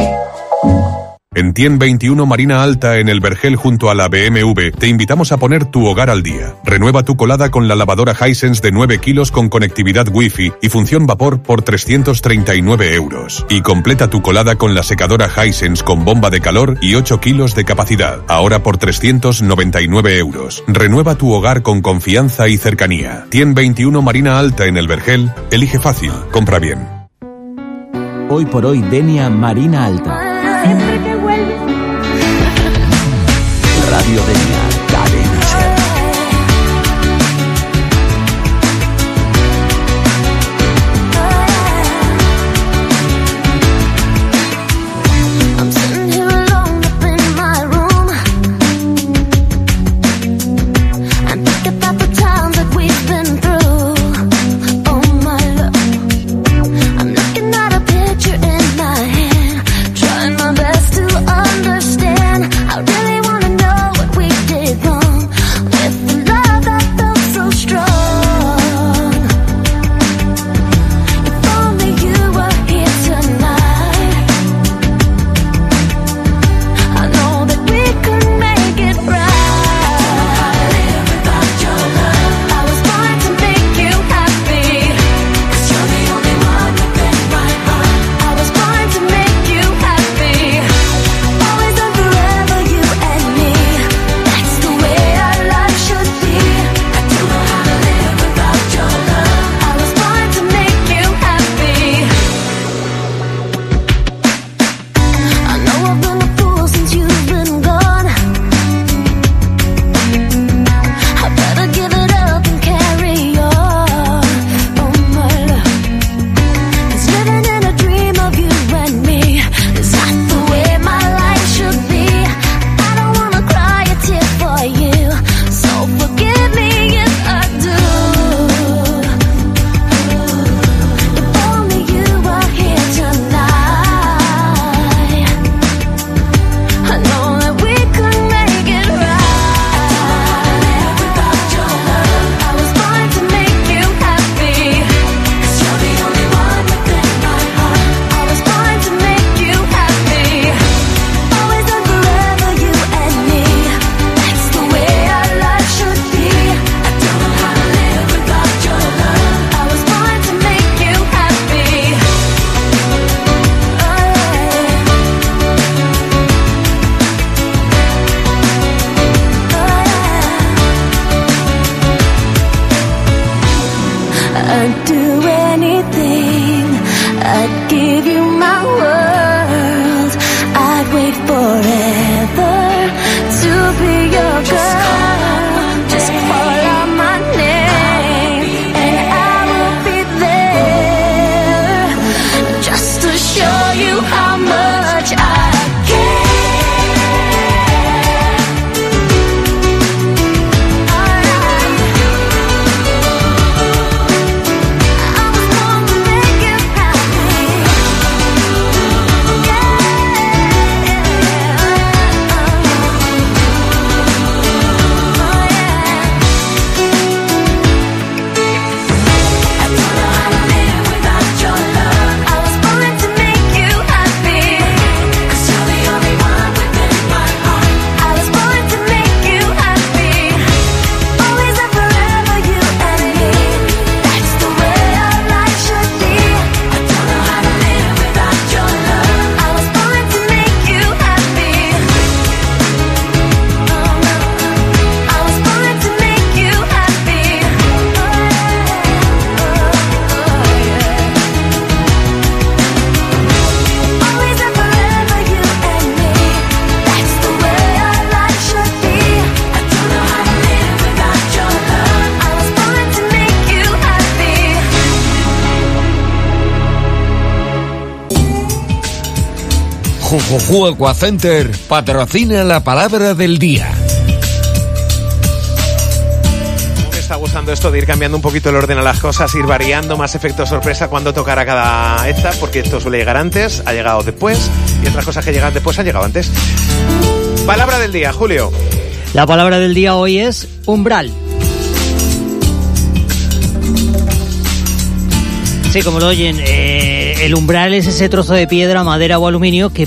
En Tien 21 Marina Alta, en el Vergel junto a la BMW, te invitamos a poner tu hogar al día. Renueva tu colada con la lavadora Hisense de 9 kilos con conectividad Wi-Fi y función vapor por 339 €. Y completa tu colada con la secadora Hisense con bomba de calor y 8 kilos de capacidad, ahora por 399 €. Renueva tu hogar con confianza y cercanía. Tien 21 Marina Alta, en el Vergel. Elige fácil, compra bien. Hoy por hoy, Denia Marina Alta. Siempre que vuelve. Radio Denia, Cadena Ser. I really wanna know what we did wrong. Jujuju Aquacenter patrocina la palabra del día. Me está gustando esto de ir cambiando un poquito el orden a las cosas, ir variando, más efecto sorpresa cuando tocará cada esta, porque esto suele llegar antes, ha llegado después, y otras cosas que llegan después han llegado antes. Palabra del día, Julio. La palabra del día hoy es umbral. Sí, como lo oyen, el umbral es ese trozo de piedra, madera o aluminio que